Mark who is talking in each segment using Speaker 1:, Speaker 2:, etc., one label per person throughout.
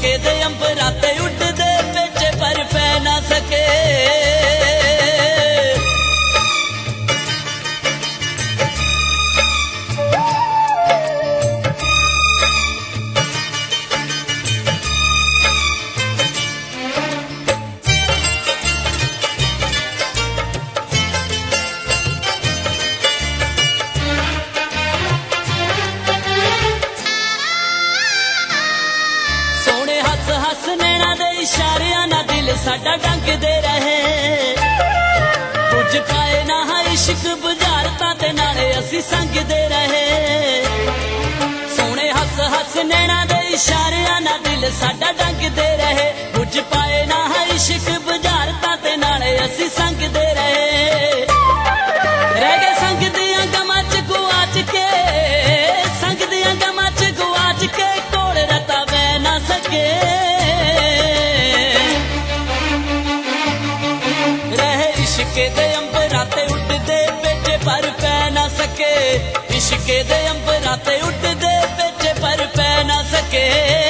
Speaker 1: इश्के दे अंबरां ते उड़दे बिच पर पै ना सके। हस नैना दे इशारियां ना दिल साडा डंगदे रहे, कुछ पाए ना इश्क बुझारतां ते नाले असी संगदे रहे। सोने हस हस नैना दे इशारियां ना दिल साडा डंगदे रहे, कुछ पाए ना इश्क बुझारतां ते नाले असी संगदे रहे। रह गए संग दियां गमां च गुआच के, संग दियां गमां च गुआच के, कोल रता बह ना सके। इश्के दे अंबरां ते उड़दे बिच पर पै ना सके, इश्के दे अंबरां ते उड़दे बिच पर पै ना सके।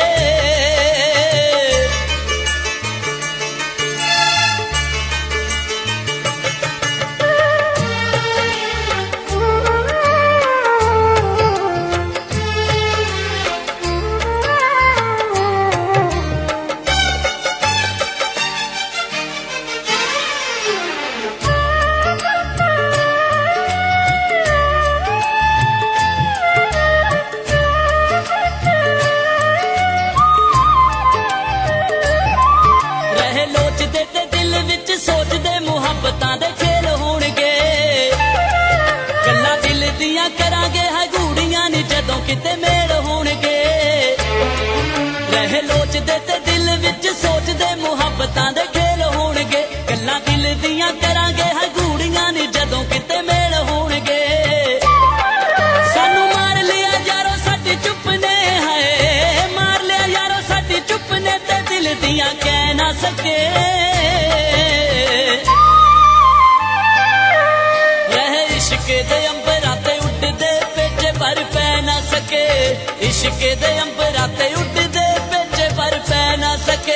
Speaker 1: सोचदे मुहब्बतां दे खेल होणगे, गल्लां दिल दियां करांगे है गूड़ियां नी जदों किते मेल होणगे। रह लोचदे ते दिल विच सोचदे मुहब्बतां दे खेल होणगे, गल्लां दिल दियां करांगे है गूड़ियां नी जदों किते मेल होणगे। सानू मार लिया यारो साडी चुप ने, है मार लिया यारो साडी चुप ने, ते दिल दियां कह ना सके। इश्के दे अंबरां ते उड़दे बिच पर पै ना सके, इश्के दे अंबरां ते उड़दे बिच पर पै ना सके।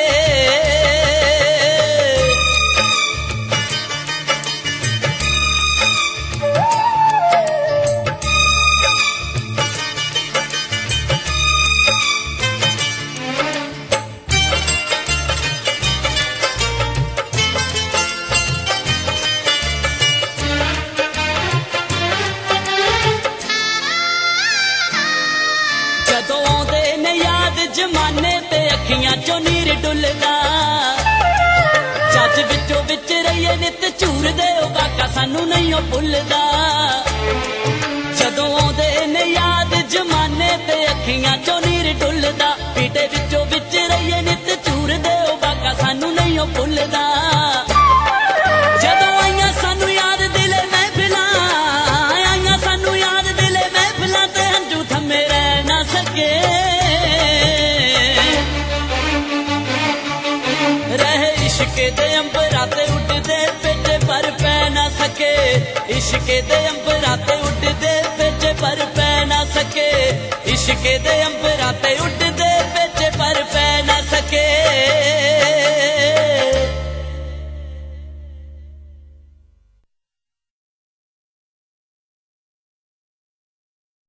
Speaker 1: जमाने ते अखियां चो नीर डुलदा, जज विचों विच रहिए नित झूरदे ओ काका सानू नहीं ओ भुलदा। जदों आउंदे ने याद जमाने ते अखियां चो नीर डुलदा, पीटे विचों विच रहिए नित झूरदे ओ काका सानू नहीं ओ भुलदा। जदों आईयां सानू याद दिले महफिलां, आईयां सानू याद दिले महफिलां, ते हंझू थम्मे रह ना सके। इश्के दे अंबरां ते उड़दे बिच पर पै ना सके, इश्के दे अंबरां ते उड़दे बिच पर पै ना सके, इश्के दे अंबरां ते